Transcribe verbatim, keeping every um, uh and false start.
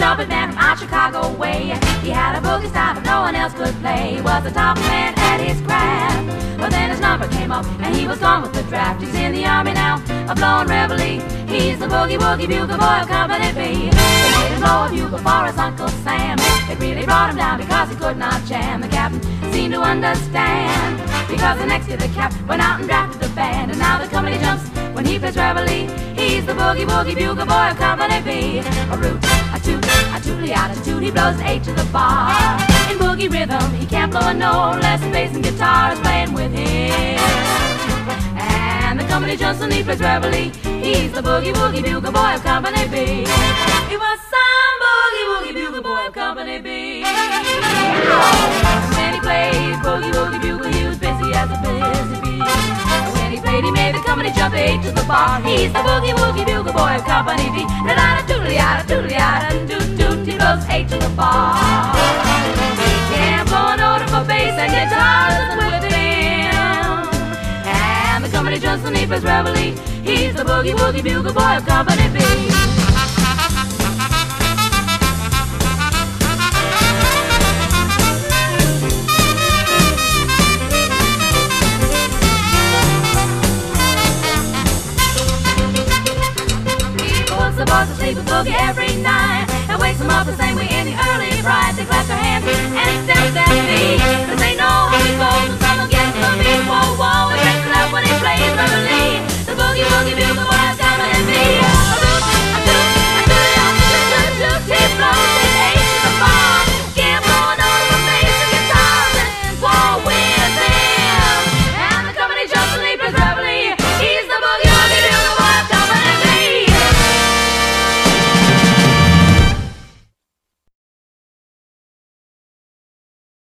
trumpet man from out Chicago way. He had a boogie style that no one else could play. He was the top man at his craft. But then his number came up and he was gone with the draft. He's in the army now, a blowing reveille. He's the boogie woogie bugle boy of Company B. They made him blow a bugle for his Uncle Sam. It really brought him down because he could not jam. The captain seemed to understand, because the next year the cap went out and drafted the band. And now the company jumps when he plays reveille. He's the boogie woogie bugle boy of Company B. A root, a toot, a tootly out a toot. He blows an eight to the bar. In boogie rhythm, he can't blow a note unless the bass and guitar is playing with him. And the company jumps when he plays reveille. He's the boogie woogie bugle boy of Company B. He was some boogie woogie bugle boy of Company B. When he played boogie woogie bugle, he was busy as a busy bee. When he played, he made the company jump eight to the bar. He's the boogie woogie bugle boy of Company B. Da da da doodly da doodly da doot doot. He blows eight to the bar. He can't blow a note for bass and guitar isn't with him. And the company jumps when he plays reveille. He's the boogie woogie bugle boy of Company B. The boys will sleep with boogie every night and wakes them up the same way in the early bright. They clap their hands and step their feet, 'cause they know how we go.